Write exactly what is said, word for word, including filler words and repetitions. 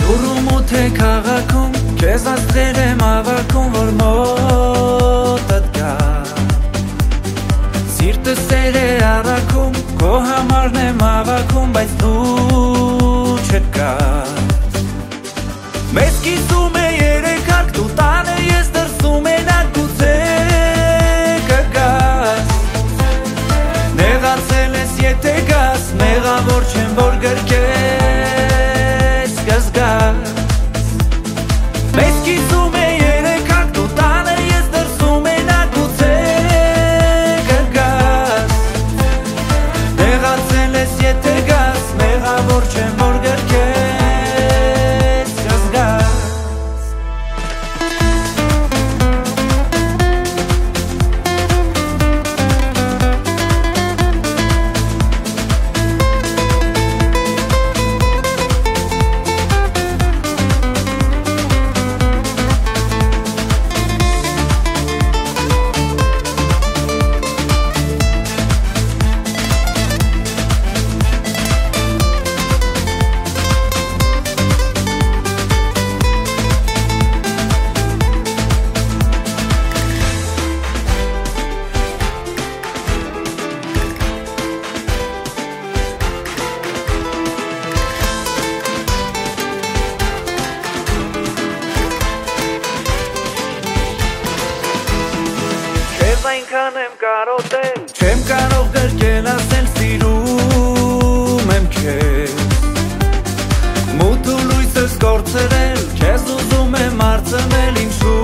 Ուրում ու թե քաղաքում քեզ աստղեր եմ ավակում, որ մոտդ գա Սիրտը սեր է առաքում, քո համարն եմ ավակում, բայց դու չկաս Մեզ կիսում է երեք հարկ, դու տանը ես դրսում ենակ գուցե կգաս Նեղացել ես եթե գաս, մեղավոր չեմ որ գրկես կզգաս Մեզ կիսում է երեք հարկ, դու տանը ես դրսում ենակ գուցե կգաս Նեղացել ես եթե գաս, մեղավոր չեմ որ գրկես կզգաս Այնքան եմ կարոտել Չեմ կարող գրկել ասել սիրում եմ քեզ Մութ ու լույսս կորցրել Քեզ ուզում եմ արցնել ինչու